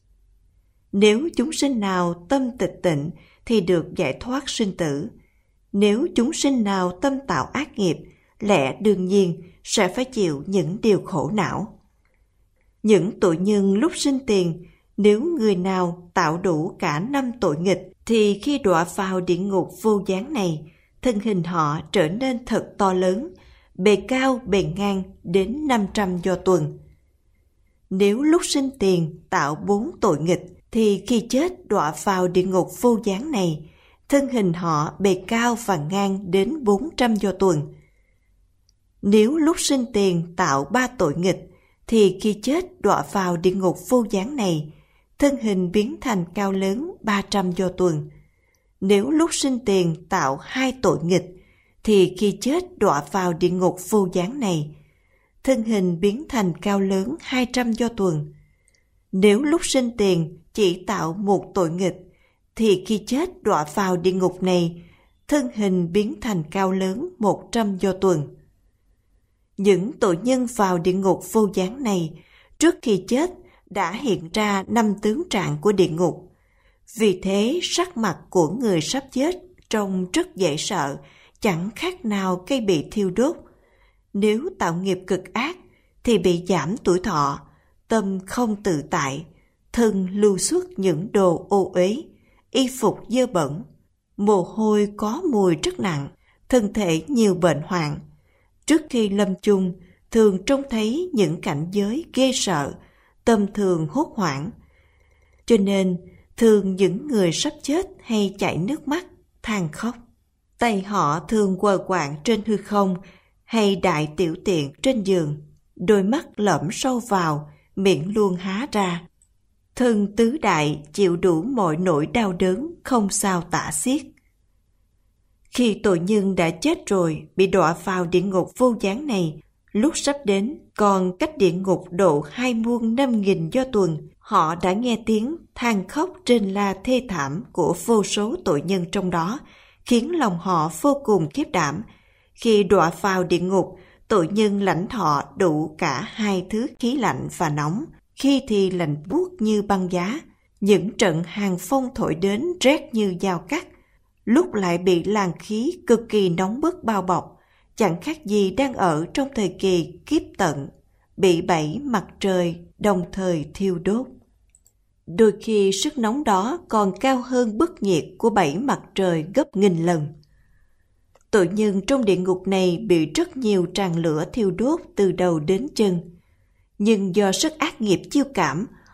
Nếu chúng sinh nào tâm tịch tịnh thì được giải thoát sinh tử. Nếu chúng sinh nào tâm tạo ác nghiệp, lẽ đương nhiên sẽ phải chịu những điều khổ não. Những tội nhân lúc sinh tiền, nếu người nào tạo đủ cả năm tội nghịch, thì khi đọa vào địa ngục vô gián này, thân hình họ trở nên thật to lớn, bề cao bề ngang đến năm trăm do tuần. Nếu lúc sinh tiền tạo bốn tội nghịch, thì khi chết đọa vào địa ngục vô gián này, thân hình họ bề cao và ngang đến bốn trăm do tuần. Nếu lúc sinh tiền tạo ba tội nghịch, thì khi chết đọa vào địa ngục vô gián này, thân hình biến thành cao lớn ba trăm do tuần. Nếu lúc sinh tiền tạo hai tội nghịch, thì khi chết đọa vào địa ngục vô gián này, thân hình biến thành cao lớn hai trăm do tuần. Nếu lúc sinh tiền chỉ tạo một tội nghịch, thì khi chết đọa vào địa ngục này, thân hình biến thành cao lớn một trăm do tuần. Những tội nhân vào địa ngục vô gián này, trước khi chết đã hiện ra năm tướng trạng của địa ngục. Vì thế sắc mặt của người sắp chết trông rất dễ sợ, chẳng khác nào cây bị thiêu đốt. Nếu tạo nghiệp cực ác thì bị giảm tuổi thọ, tâm không tự tại, thân lưu xuất những đồ ô uế, y phục dơ bẩn, mồ hôi có mùi rất nặng, thân thể nhiều bệnh hoạn. Trước khi lâm chung, thường trông thấy những cảnh giới ghê sợ, tâm thường hốt hoảng. Cho nên, thường những người sắp chết hay chảy nước mắt, than khóc. Tay họ thường quờ quạng trên hư không hay đại tiểu tiện trên giường, đôi mắt lõm sâu vào, miệng luôn há ra. Thân tứ đại chịu đủ mọi nỗi đau đớn không sao tả xiết. Khi tội nhân đã chết rồi, bị đọa vào địa ngục vô gián này, lúc sắp đến còn cách địa ngục độ hai muôn năm nghìn do tuần, họ đã nghe tiếng than khóc rên la thê thảm của vô số tội nhân trong đó, khiến lòng họ vô cùng khiếp đảm. Khi đọa vào địa ngục, tội nhân lãnh thọ đủ cả hai thứ khí lạnh và nóng, khi thì lạnh buốt như băng giá, những trận hàng phong thổi đến rét như dao cắt, lúc lại bị làn khí cực kỳ nóng bức bao bọc, chẳng khác gì đang ở trong thời kỳ kiếp tận, bị bảy mặt trời đồng thời thiêu đốt. Đôi khi sức nóng đó còn cao hơn bức nhiệt của bảy mặt trời gấp nghìn lần. Tội nhân trong địa ngục này bị rất nhiều tràn lửa thiêu đốt từ đầu đến chân. Nhưng do sức ác nghiệp chiêu cảm,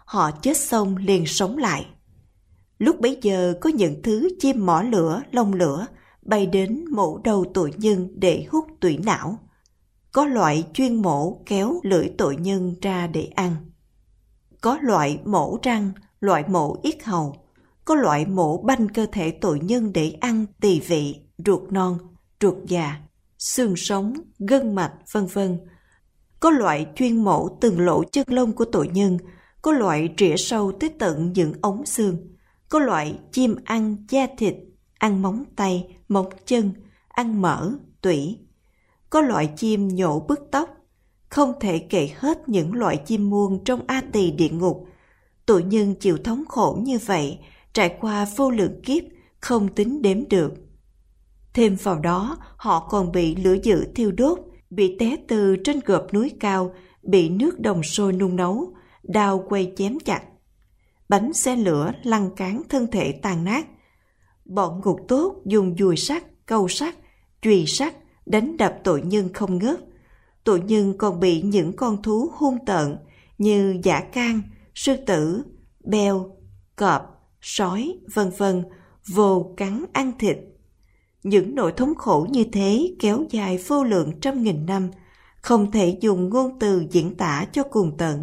họ chết xong liền sống lại. Lúc bấy giờ có những thứ chim mỏ lửa, lông lửa bay đến mổ đầu tội nhân để hút tủy não. Có loại chuyên mổ kéo lưỡi tội nhân ra để ăn. Có loại mổ răng, loại mổ yết hầu. Có loại mổ banh cơ thể tội nhân để ăn tỳ vị, ruột non, ruột già, xương sống, gân mạch, vân vân. Có loại chuyên mổ từng lỗ chân lông của tội nhân. Có loại rỉa sâu tới tận những ống xương. Có loại chim ăn da thịt, ăn móng tay, móng chân, ăn mỡ, tủy. Có loại chim nhổ bứt tóc. Không thể kể hết những loại chim muôn trong A Tỳ địa ngục. Tội nhân chịu thống khổ như vậy, trải qua vô lượng kiếp, không tính đếm được. Thêm vào đó, họ còn bị lửa dữ thiêu đốt, bị té từ trên gợp núi cao, bị nước đồng sôi nung nấu, đao quay chém chặt. Bánh xe lửa lăn cán thân thể tàn nát. Bọn ngục tốt dùng dùi sắt, câu sắt, chùy sắt đánh đập tội nhân không ngớt. Tội nhân còn bị những con thú hung tợn như dã can, sư tử, beo, cọp, sói, vân vân vồ cắn ăn thịt. Những nỗi thống khổ như thế kéo dài vô lượng trăm nghìn năm, không thể dùng ngôn từ diễn tả cho cùng tận.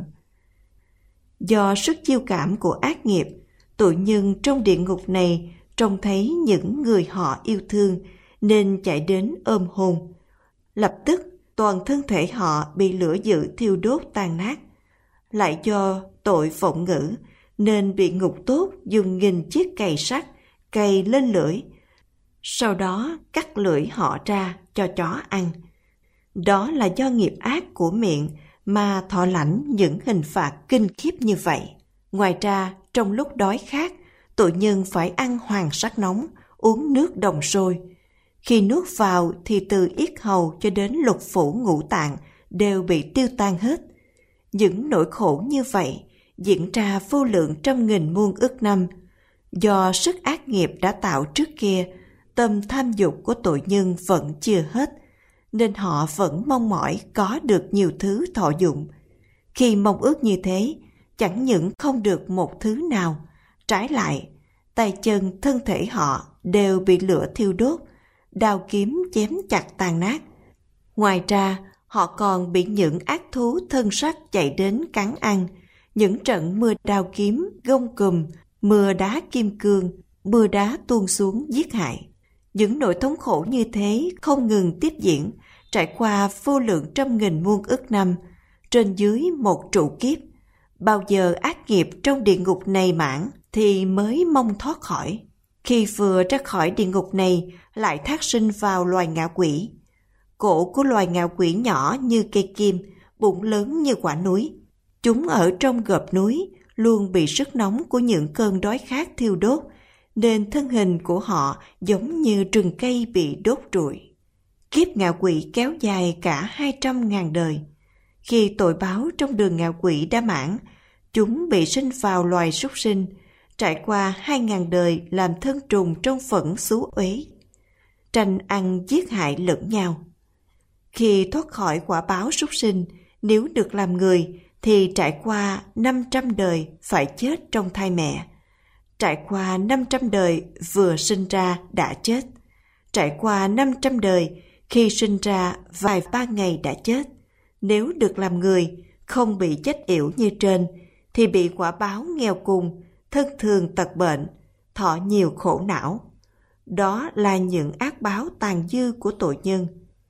Do sức chiêu cảm của ác nghiệp, tội nhân trong địa ngục này trông thấy những người họ yêu thương nên chạy đến ôm hôn. Lập tức toàn thân thể họ bị lửa dữ thiêu đốt tan nát. Lại do tội vọng ngữ nên bị ngục tốt dùng nghìn chiếc cày sắt cày lên lưỡi, sau đó cắt lưỡi họ ra cho chó ăn. Đó là do nghiệp ác của miệng mà thọ lãnh những hình phạt kinh khiếp như vậy. Ngoài ra, trong lúc đói khát, tội nhân phải ăn hoàng sắc nóng, uống nước đồng sôi. Khi nuốt vào thì từ yết hầu cho đến lục phủ ngũ tạng đều bị tiêu tan hết. Những nỗi khổ như vậy diễn ra vô lượng trăm nghìn muôn ức năm. Do sức ác nghiệp đã tạo trước kia, tâm tham dục của tội nhân vẫn chưa hết, nên họ vẫn mong mỏi có được nhiều thứ thọ dụng. Khi mong ước như thế, chẳng những không được một thứ nào, trái lại, tay chân thân thể họ đều bị lửa thiêu đốt, đao kiếm chém chặt tàn nát. Ngoài ra, họ còn bị những ác thú thân sắc chạy đến cắn ăn, những trận mưa đao kiếm, gông cùm, mưa đá kim cương, mưa đá tuôn xuống giết hại. Những nỗi thống khổ như thế không ngừng tiếp diễn, trải qua vô lượng trăm nghìn muôn ức năm, trên dưới một trụ kiếp. Bao giờ ác nghiệp trong địa ngục này mãn thì mới mong thoát khỏi. Khi vừa ra khỏi địa ngục này lại thác sinh vào loài ngạ quỷ. Cổ của loài ngạ quỷ nhỏ như cây kim, bụng lớn như quả núi. Chúng ở trong gợp núi, luôn bị sức nóng của những cơn đói khát thiêu đốt, nên thân hình của họ giống như rừng cây bị đốt trụi. Kiếp ngạ quỷ kéo dài cả hai trăm ngàn đời. Khi tội báo trong đường ngạ quỷ đã mãn, chúng bị sinh vào loài súc sinh, trải qua hai ngàn đời làm thân trùng trong phẫn xú uế, tranh ăn giết hại lẫn nhau. Khi thoát khỏi quả báo súc sinh, nếu được làm người thì trải qua năm trăm đời phải chết trong thai mẹ. Trải qua năm trăm đời vừa sinh ra đã chết. Trải qua năm trăm đời khi sinh ra vài ba ngày đã chết. Nếu được làm người, không bị chết yểu như trên, thì bị quả báo nghèo cùng, thân thường tật bệnh, thọ nhiều khổ não. Đó là những ác báo tàn dư của tội nhân.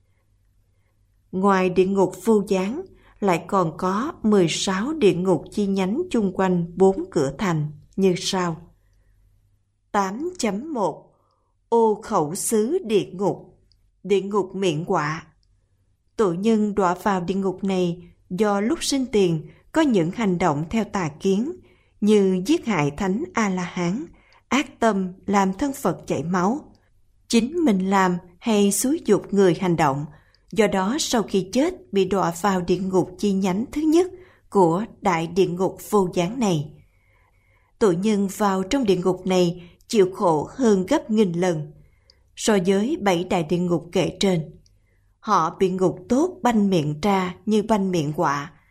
Ngoài địa ngục vô gián, lại còn có mười sáu địa ngục chi nhánh chung quanh bốn cửa thành như sau. tám chấm một Ô khẩu xứ địa ngục. Địa ngục miệng quạ. Tội nhân đọa vào địa ngục này do lúc sinh tiền có những hành động theo tà kiến, như giết hại thánh A-la-hán, ác tâm làm thân Phật chảy máu, chính mình làm hay xúi giục người hành động. Do đó sau khi chết bị đọa vào địa ngục chi nhánh thứ nhất của đại địa ngục vô gián này. Tội nhân vào trong địa ngục này chịu khổ hơn gấp nghìn lần so với bảy đại địa ngục kể trên. Họ bị ngục tốt banh miệng ra như banh miệng quạ.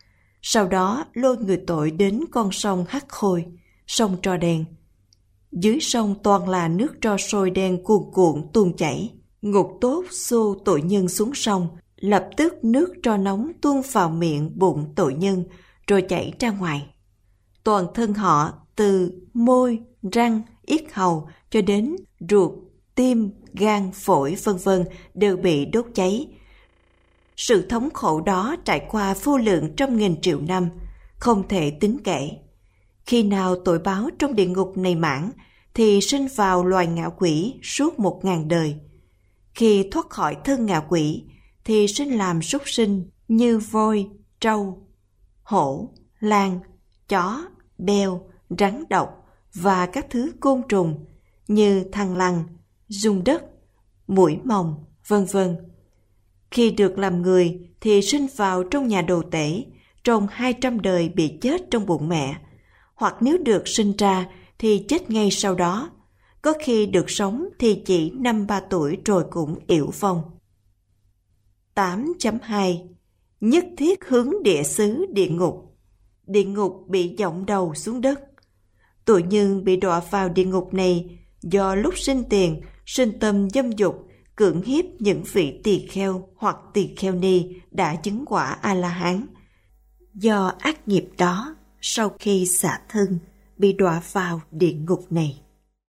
sau đó lôi người tội đến con sông Hắc Khôi, sông tro đen. Dưới sông toàn là nước tro sôi đen cuồn cuộn tuôn chảy. Ngục tốt xô tội nhân xuống sông, lập tức nước tro nóng tuôn vào miệng bụng tội nhân rồi chảy ra ngoài. Toàn thân họ từ môi, răng, yết hầu cho đến ruột, tim, gan, phổi vân vân đều bị đốt cháy. Sự thống khổ đó trải qua vô lượng trăm nghìn triệu năm, không thể tính kể. Khi nào tội báo trong địa ngục này mãn, thì sinh vào loài ngạ quỷ suốt một ngàn đời. Khi thoát khỏi thân ngạ quỷ, thì sinh làm súc sinh như voi, trâu, hổ, lang, chó, beo, rắn độc và các thứ côn trùng như thằn lằn, giun đất, muỗi mồng, vân vân. Khi được làm người thì sinh vào trong nhà đồ tể, trong hai trăm đời bị chết trong bụng mẹ, hoặc nếu được sinh ra thì chết ngay sau đó, có khi được sống thì chỉ năm ba tuổi rồi cũng yểu vong. tám chấm hai Nhất thiết hướng địa xứ địa ngục. Địa ngục bị dọng đầu xuống đất. Tội nhân bị đọa vào địa ngục này do lúc sinh tiền sinh tâm dâm dục, cưỡng hiếp những vị tỳ kheo hoặc tỳ kheo ni đã chứng quả A-la-hán. Do ác nghiệp đó, sau khi xả thân, bị đọa vào địa ngục này.